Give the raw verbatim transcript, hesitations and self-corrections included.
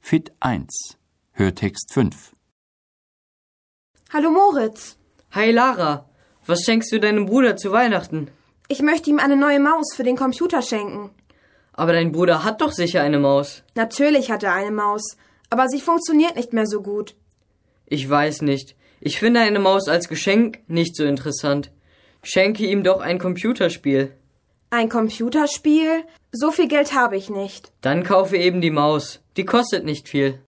Fit eins. Hörtext fünf. Hallo Moritz. Hi Lara, was schenkst du deinem Bruder zu Weihnachten? Ich möchte ihm eine neue Maus für den Computer schenken. Aber dein Bruder hat doch sicher eine Maus. Natürlich hat er eine Maus, aber sie funktioniert nicht mehr so gut. Ich weiß nicht. Ich finde eine Maus als Geschenk nicht so interessant. Schenke ihm doch ein Computerspiel. Ein Computerspiel? So viel Geld habe ich nicht. Dann kaufe eben die Maus. Die kostet nicht viel.